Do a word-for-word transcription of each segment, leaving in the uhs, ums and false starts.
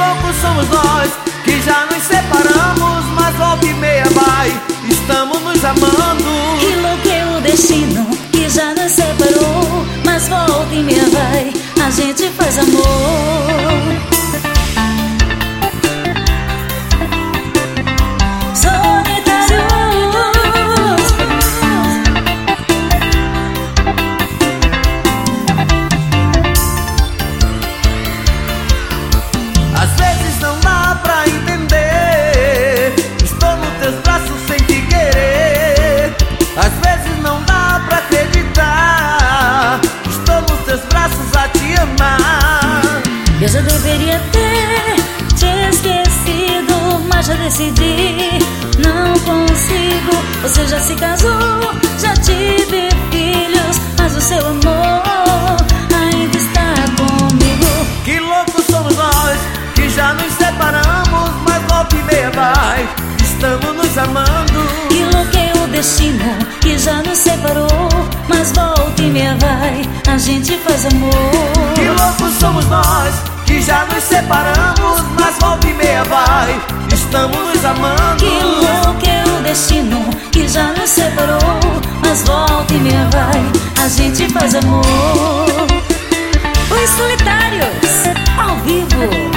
loucos somos nós, que já nos separamos, mas volta e meia vai, estamos nos amando. Que louco é o destino, que já nos separou, mas volta e meia vai, a gente faz amor. Às vezes não dá pra entender, estou nos teus braços sem te querer. Às vezes não dá pra acreditar, estou nos teus braços a te amar. Eu já deveria ter te esquecido, mas já decidi, não consigo. Você já se casou, já tive filhos, mas o seu amor ainda está comigo. Que loucos somos nós, que já nos separamos, mas volta e meia vai, estamos nos amando. Que louco é o destino, que já nos separou, mas volta e meia vai, a gente faz amor. Que loucos somos nós, que já nos separamos, mas volta e meia vai, estamos nos amando. Que louco é o destino, que já nos separou, mas volta e meia vai, a gente faz amor. Os Solitários, ao vivo.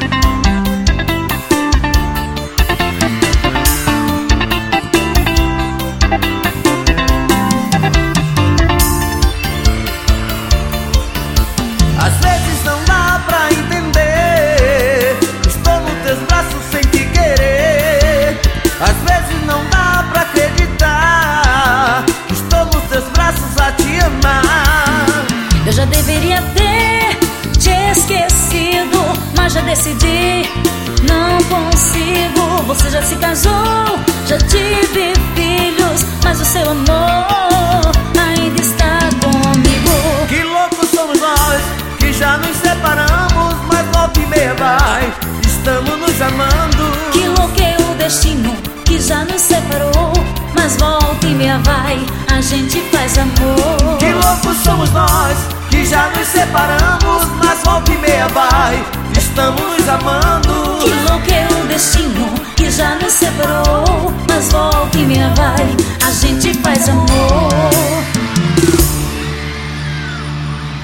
Às vezes não dá pra entender, estou nos teus braços sem te querer. Às vezes não dá pra acreditar, estou nos teus braços a te amar. Eu já deveria ter te esquecido, mas já decidi, não consigo. Você já se casou, já tive filhos, mas o seu amor ainda está comigo. Que loucos somos nós, que já nos separamos, mas volta e meia vai, estamos nos amando. Que louco é o destino, que já nos separou, mas volta e meia vai, a gente faz amor. Que loucos somos nós, que já nos separamos, mas volta e meia vai, estamos nos amando. Que louco é o destino, que já nos separou, mas volta e meia vai, a gente faz amor.